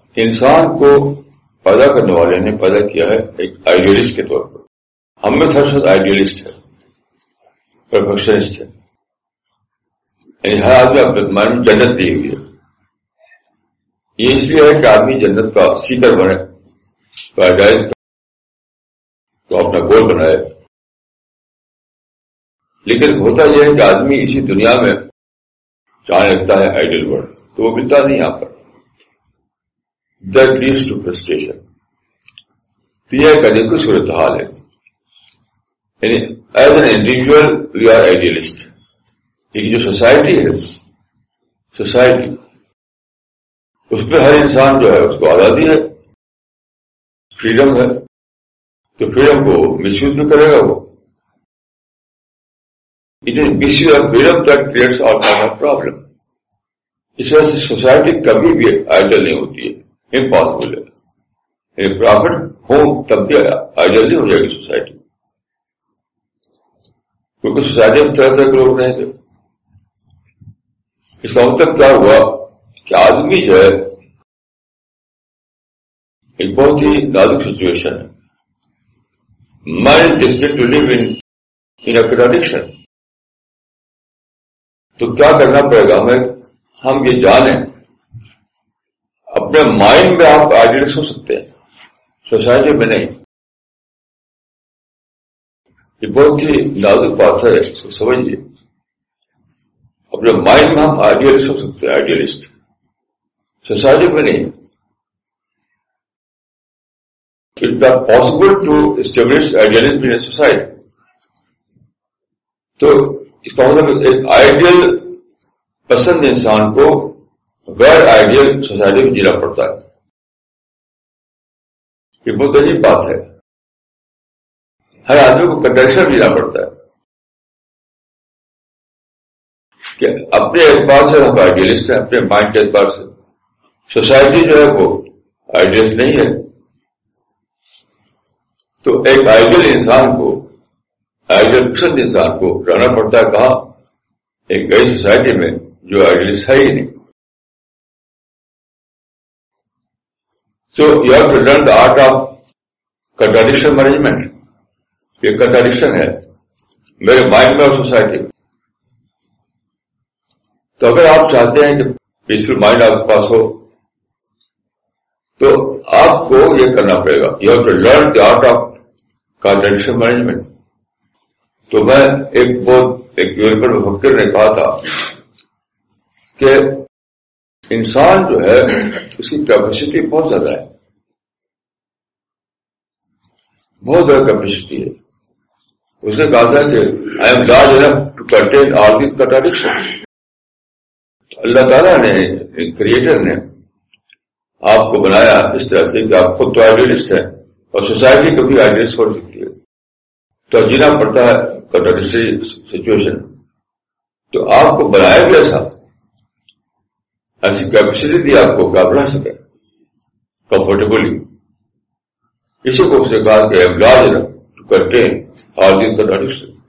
انسان کو پیدا کرنے والے نے پیدا کیا ہے ایک آئیڈیلسٹ کے طور پر. ہم میں سب سے آئیڈیلسٹ ہے, پرفیکشنسٹ ہے. یعنی ہر آدمی اپنے مائنڈ میں جنت دی ہوئی ہے. یہ اس لیے ہے کہ آدمی جنت کا سیکر بنے, پیراڈائز تو اپنا گول بنائے. لیکن ہوتا یہ ہے کہ آدمی اسی دنیا میں چاہنے لگتا ہے آئیڈیل ورلڈ, تو وہ ملتا نہیں یہاں پر. That leads to frustration. تو یہ ایک عجیب صورتحال ہے. یعنی as an individual we are idealist. لیکن جو سوسائٹی ہے, سوسائٹی اس میں ہر انسان جو ہے اس کو آزادی ہے, فریڈم ہے. تو فریڈم کو مس یوز بھی کرے گا وہ. It is misuse of freedom that creates all kind of problem. اس وجہ سے سوسائٹی کبھی بھی آئیڈل نہیں ہوتی ہے, امپاسبل ہے. یعنی پرافٹ ہو تب بھی آئیڈل نہیں ہو جائے گی سوسائٹی, کیونکہ سوسائٹی میں طرح طرح کے لوگ رہیں گے. اس کا مطلب کیا ہوا کہ آدمی جو ہے ایک بہت ہی نازک سچویشن ہے. مائنڈ ڈیسٹینڈ ٹو لیو ان کنٹراڈکشن. تو کیا کرنا پڑے گا ہمیں, ہم یہ جانیں اپنے مائنڈ میں آپ آئیڈیلسٹ ہو سکتے ہیں, سوسائٹی میں نہیں. یہ بہت ہی نازک بات ہے, اس کو سمجھیے. اپنے مائنڈ میں ہم آئیڈیلسٹ ہو سکتے ہیں, آئیڈیلسٹ, سوسائٹی میں نہیں. It is possible to establish idealism in society. تو اس کا مطلب ایک آئیڈیل پسند انسان کو غیر آئیڈیل سوسائٹی میں جینا پڑتا ہے. یہ بہت عجیب بات ہے. ہر آدمی کو کنٹریکشن جینا پڑتا ہے کہ اپنے اعتبار سے ہم آئیڈیلسٹ ہیں, اپنے مائنڈ کے اعتبار سے. سوسائٹی جو ہے وہ آئیڈیلسٹ نہیں ہے. تو ایک آئیڈیل انسان کو, آئیڈیل پسند انسان کو رہنا پڑتا ہے کہاں, ایک نئی سوسائٹی میں جو آئیڈیلسٹ ہے ہی نہیں. So you have to learn the art of contradiction management. یہ کنٹراڈکشن ہے میرے مائنڈ میں اور سوسائٹی میں. تو اگر آپ چاہتے ہیں کہ پیسفل مائنڈ آپ کے پاس ہو تو آپ کو یہ کرنا پڑے گا, you have to learn the art of contradiction management. تو میں ایک یورپین مفکر نے کہا تھا کہ انسان جو ہے اس کی کیپیسٹی بہت زیادہ ہے, بہت زیادہ کیپیسٹی ہے. اس نے کہا تھا کہ I am large enough to contain all these contradiction. اللہ تعالیٰ نے, کریٹر نے آپ کو بنایا اس طرح سے کہ آپ خود تو آئیڈیلسٹ ہیں اور سوسائٹی کو بھی آئیڈیلسٹ ہو سکتی ہے. تو جینا پڑتا ہے کنٹراڈکٹری سچویشن. تو آپ کو بنایا بھی ایسی کیپیسٹی دی آپ کو کہ آپ رہ سکیں کمفرٹیبلی. اسی کو اس نے کہا کہ am large to contain all these contradiction.